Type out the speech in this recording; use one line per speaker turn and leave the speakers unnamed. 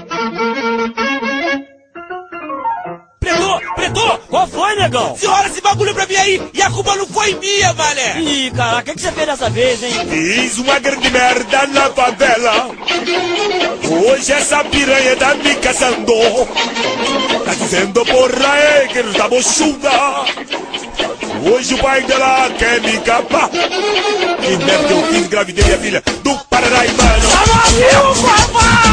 Pretor, qual foi, negão?
Senhora, esse bagulho pra mim aí, e a culpa não foi minha, mané.
Ih, caraca, o que você fez dessa vez, hein?
Fiz uma grande merda na favela. Hoje essa piranha tá me caçando. Tá dizendo porra aí que não tá bochuda. Hoje o pai dela quer me capar. Que merda que eu fiz, engravidei minha filha do Paranaibano.
Tá maluco, papai!